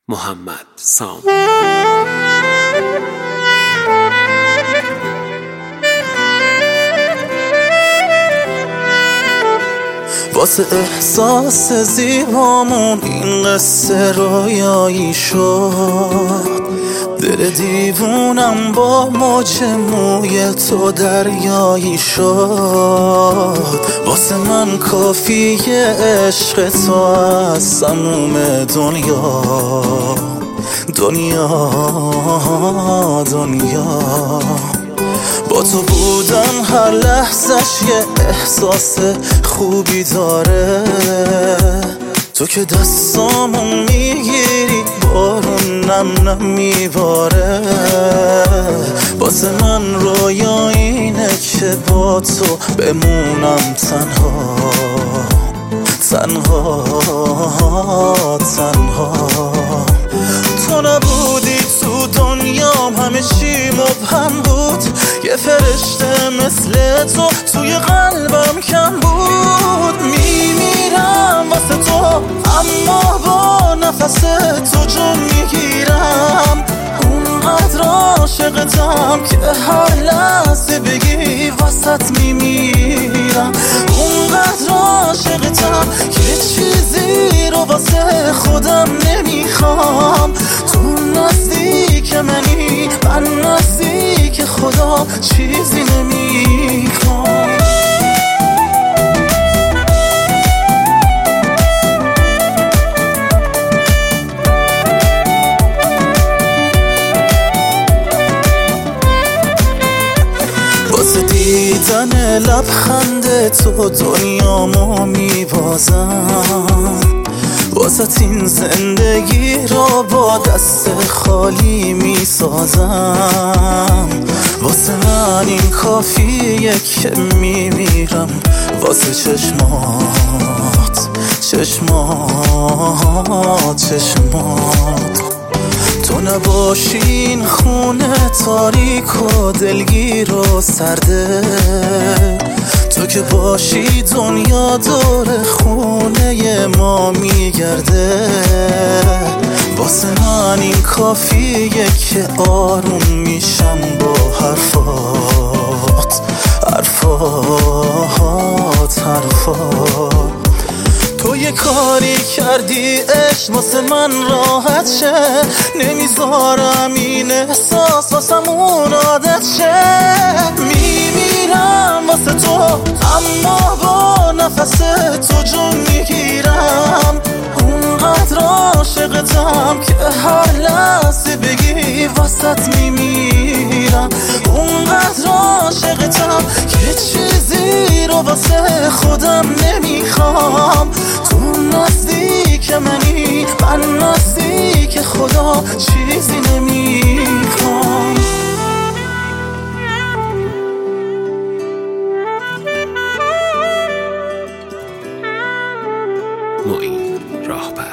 محمد سام. واسه احساس زیبامون این قصه رویایی شد، دل دیوونم با موج موی تو دریایی شد. واسه من کافیه عشق تو از سموم دنیا با تو بودن هر لحظش یه احساس خوبی داره. تو که دستامو میگیری بارون نم میباره. واسه من رویا اینه که با تو بمونم تنها تو نبودی تو دنیام همه چی مبهم بود. یه فرشته مثل تو توی قلبم کم بود. میمیرم واسه تو اما با نفس تو جون میگیرم. اونقدر عاشقتم که هر لحظه بگی واسط میمیرم. اونقدر عاشقتم که چیزی رو واسه خودم نمیخوام. تو نزدیک منی من نزدیک خدا چیزی نمیخوام. واسه دیدن لبخند تو دنیامو میبازم. واسه این زندگی را با دست خالی میسازم. واسه من این کافیه که میمیرم. واسه چشمات تو نباشی این خونه تاریک و دلگیر و سرده. تو که باشی دنیا دور خونه ما میگرده. واسه من این کافیه که آروم میشم با حرفات. تو یه کاری کردی عشق واسه من راحت شه. نمیذارم این احساس واسمون عادت شه. میمیرم واسه تو اما با نفس تو جون میگیرم. اونقدر عاشقتم که هر لحظه بگی واسط میمیرم. اونقدر عاشقتم که چیزی رو واسه خودم نمیخوام. تو نزدیک منی من نزدیک خدا چیزی نمیخوام. معین راهبر.